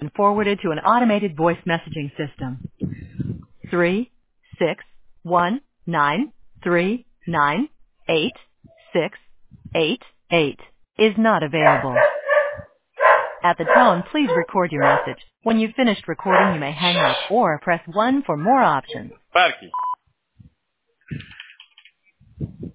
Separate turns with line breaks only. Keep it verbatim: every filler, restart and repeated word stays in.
been forwarded to an automated voice messaging system. Three six one nine three nine eight six eight eight is not available. At the tone, please record your message. When you've finished recording, you may hang up or press one for more options.
Parque.